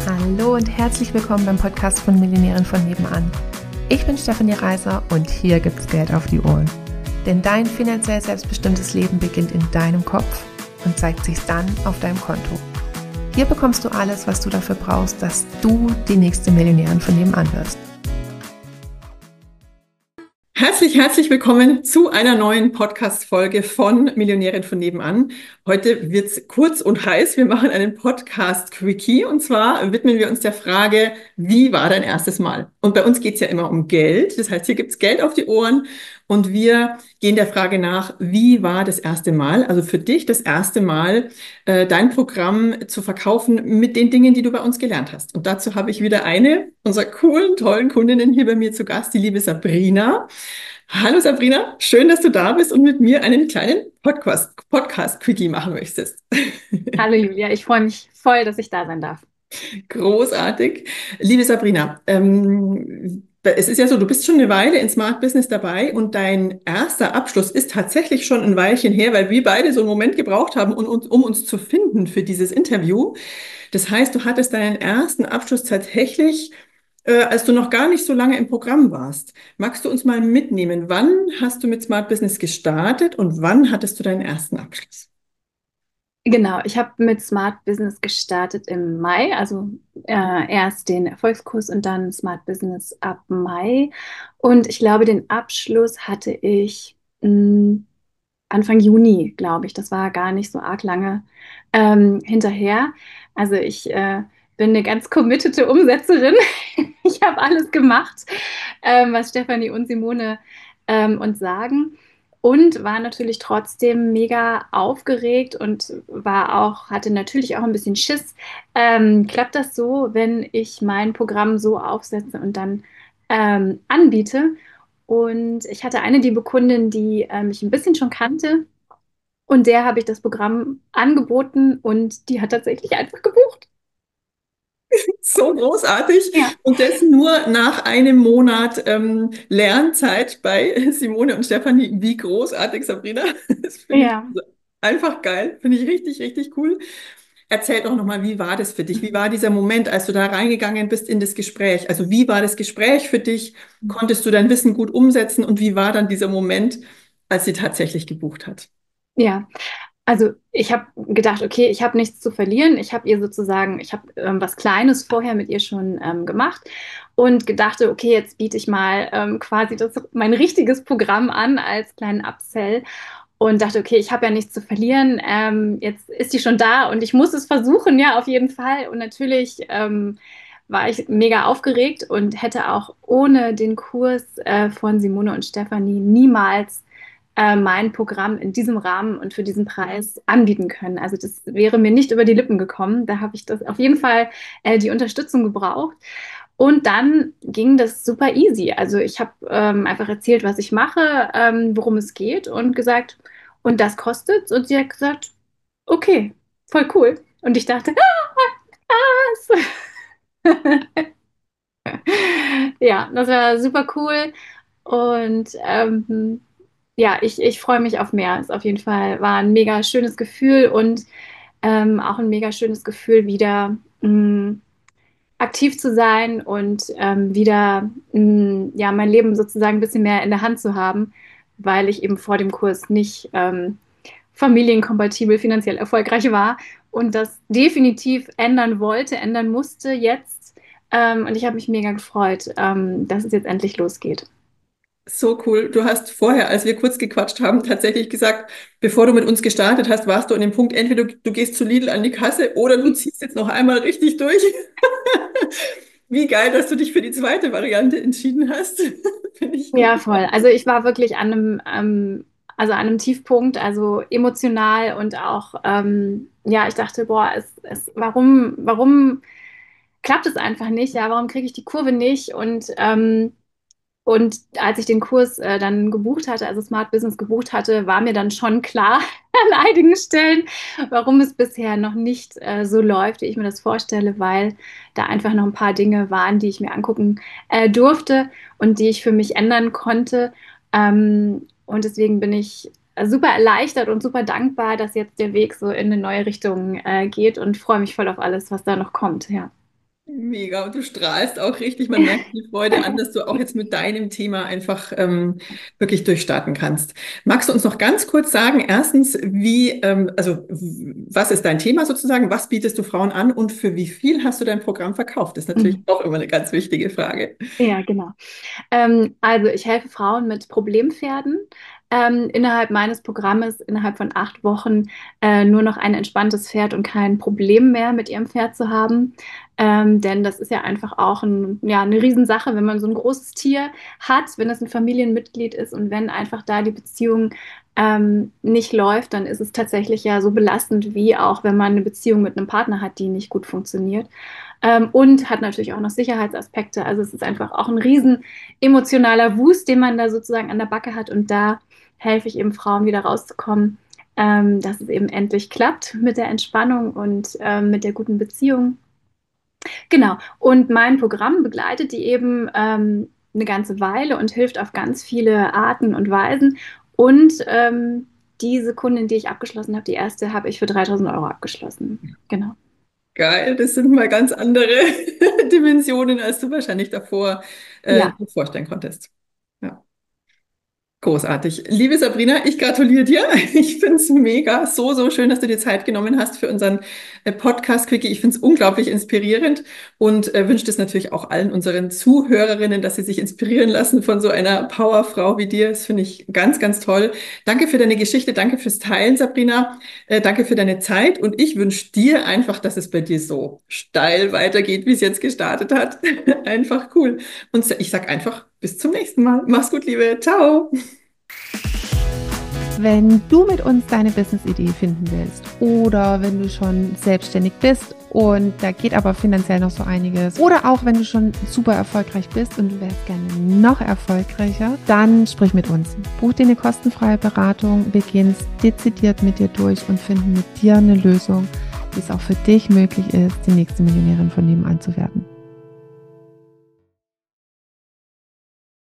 Hallo und herzlich willkommen beim Podcast von Millionären von nebenan. Ich bin Stefanie Reiser und hier gibt's Geld auf die Ohren. Denn dein finanziell selbstbestimmtes Leben beginnt in deinem Kopf und zeigt sich dann auf deinem Konto. Hier bekommst du alles, was du dafür brauchst, dass du die nächste Millionärin von nebenan wirst. Herzlich willkommen zu einer neuen Podcast-Folge von Millionärin von nebenan. Heute wird's kurz und heiß. Wir machen einen Podcast-Quickie und zwar widmen wir uns der Frage, wie war dein erstes Mal? Und bei uns geht's ja immer um Geld. Das heißt, hier gibt's Geld auf die Ohren und wir gehen der Frage nach, wie war das erste Mal? Also für dich das erste Mal, dein Programm zu verkaufen mit den Dingen, die du bei uns gelernt hast. Und dazu habe ich wieder eine unserer coolen, tollen Kundinnen hier bei mir zu Gast, die liebe Sabrina. Hallo Sabrina, schön, dass du da bist und mit mir einen kleinen Podcast-Quickie machen möchtest. Hallo Julia, ich freue mich voll, dass ich da sein darf. Großartig. Liebe Sabrina, es ist ja so, du bist schon eine Weile in Smart Business dabei und dein erster Abschluss ist tatsächlich schon ein Weilchen her, weil wir beide so einen Moment gebraucht haben, um uns zu finden für dieses Interview. Das heißt, du hattest deinen ersten Abschluss tatsächlich, als du noch gar nicht so lange im Programm warst. Magst du uns mal mitnehmen? Wann hast du mit Smart Business gestartet und wann hattest du deinen ersten Abschluss? Genau, ich habe mit Smart Business gestartet im Mai, also erst den Erfolgskurs und dann Smart Business ab Mai. Und ich glaube, den Abschluss hatte ich Anfang Juni, glaube ich. Das war gar nicht so arg lange hinterher. Also ich bin eine ganz committete Umsetzerin. Ich habe alles gemacht, was Stefanie und Simone uns sagen. Und war natürlich trotzdem mega aufgeregt und hatte natürlich auch ein bisschen Schiss. Klappt das so, wenn ich mein Programm so aufsetze und dann anbiete? Und ich hatte eine liebe Kundin, die mich ein bisschen schon kannte. Und der habe ich das Programm angeboten und die hat tatsächlich einfach gebucht. So großartig. Ja. Und das nur nach einem Monat Lernzeit bei Simone und Stefanie. Wie großartig, Sabrina. Das finde ich Ja. einfach geil. Finde ich richtig cool. Erzähl doch nochmal, wie war das für dich? Wie war dieser Moment, als du da reingegangen bist in das Gespräch? Also wie war das Gespräch für dich? Konntest du dein Wissen gut umsetzen? Und wie war dann dieser Moment, als sie tatsächlich gebucht hat? Ja, also ich habe gedacht, okay, ich habe nichts zu verlieren. Ich habe was Kleines vorher mit ihr schon gemacht und gedachte, okay, jetzt biete ich mal quasi mein richtiges Programm an als kleinen Upsell und dachte, okay, ich habe ja nichts zu verlieren. Jetzt ist die schon da und ich muss es versuchen, ja, auf jeden Fall. Und natürlich war ich mega aufgeregt und hätte auch ohne den Kurs von Simone und Stefanie niemals mein Programm in diesem Rahmen und für diesen Preis anbieten können. Also das wäre mir nicht über die Lippen gekommen. Da habe ich das auf jeden Fall die Unterstützung gebraucht. Und dann ging das super easy. Also ich habe einfach erzählt, was ich mache, worum es geht und gesagt, und das kostet. Und sie hat gesagt, okay, voll cool. Und ich dachte, was? Ja, das war super cool. Und ja, ich freue mich auf mehr. Es auf jeden Fall war ein mega schönes Gefühl und auch ein mega schönes Gefühl, wieder aktiv zu sein und wieder ja, mein Leben sozusagen ein bisschen mehr in der Hand zu haben, weil ich eben vor dem Kurs nicht familienkompatibel finanziell erfolgreich war und das definitiv ändern wollte, ändern musste jetzt. Und ich habe mich mega gefreut, dass es jetzt endlich losgeht. So cool. Du hast vorher, als wir kurz gequatscht haben, tatsächlich gesagt, bevor du mit uns gestartet hast, warst du an dem Punkt, entweder du gehst zu Lidl an die Kasse oder du ziehst jetzt noch einmal richtig durch. Wie geil, dass du dich für die zweite Variante entschieden hast. Finde ich Ja, gut. voll. Also ich war wirklich also an einem Tiefpunkt, also emotional und auch, ja, ich dachte, boah, warum klappt es einfach nicht? Ja, warum kriege ich die Kurve nicht? Und als ich den Kurs dann gebucht hatte, also Smart Business gebucht hatte, war mir dann schon klar an einigen Stellen, warum es bisher noch nicht so läuft, wie ich mir das vorstelle, weil da einfach noch ein paar Dinge waren, die ich mir angucken durfte und die ich für mich ändern konnte. Und deswegen bin ich super erleichtert und super dankbar, dass jetzt der Weg so in eine neue Richtung geht und freue mich voll auf alles, was da noch kommt. Ja. Mega, und du strahlst auch richtig. Man merkt die Freude an, dass du auch jetzt mit deinem Thema einfach wirklich durchstarten kannst. Magst du uns noch ganz kurz sagen, erstens, was ist dein Thema sozusagen? Was bietest du Frauen an und für wie viel hast du dein Programm verkauft? Das ist natürlich Mhm. auch immer eine ganz wichtige Frage. Ja, genau. Also ich helfe Frauen mit Problempferden. Innerhalb meines Programmes, innerhalb von 8 Wochen, nur noch ein entspanntes Pferd und kein Problem mehr mit ihrem Pferd zu haben. Denn das ist ja einfach auch eine Riesensache, wenn man so ein großes Tier hat, wenn es ein Familienmitglied ist und wenn einfach da die Beziehung nicht läuft, dann ist es tatsächlich ja so belastend, wie auch wenn man eine Beziehung mit einem Partner hat, die nicht gut funktioniert. Und hat natürlich auch noch Sicherheitsaspekte. Also es ist einfach auch ein riesen emotionaler Wust, den man da sozusagen an der Backe hat. Und da helfe ich eben Frauen wieder rauszukommen, dass es eben endlich klappt mit der Entspannung und mit der guten Beziehung. Genau. Und mein Programm begleitet die eben eine ganze Weile und hilft auf ganz viele Arten und Weisen. Und diese Kundin, die ich abgeschlossen habe, die erste, habe ich für 3.000 € abgeschlossen. Genau. Geil, das sind mal ganz andere Dimensionen, als du wahrscheinlich davor Ja. dir vorstellen konntest. Ja. Großartig. Liebe Sabrina, ich gratuliere dir. Ich finde es mega, so schön, dass du dir Zeit genommen hast für unseren Podcast-Quickie. Ich finde es unglaublich inspirierend und wünsche es natürlich auch allen unseren Zuhörerinnen, dass sie sich inspirieren lassen von so einer Powerfrau wie dir. Das finde ich ganz, ganz toll. Danke für deine Geschichte, danke fürs Teilen, Sabrina. Danke für deine Zeit und ich wünsche dir einfach, dass es bei dir so steil weitergeht, wie es jetzt gestartet hat. Einfach cool. Und ich sag einfach bis zum nächsten Mal. Mach's gut, Liebe. Ciao. Wenn du mit uns deine Business-Idee finden willst oder wenn du schon selbstständig bist und da geht aber finanziell noch so einiges oder auch wenn du schon super erfolgreich bist und du wärst gerne noch erfolgreicher, dann sprich mit uns. Buch dir eine kostenfreie Beratung, wir gehen es dezidiert mit dir durch und finden mit dir eine Lösung, wie es auch für dich möglich ist, die nächste Millionärin von nebenan zu werden.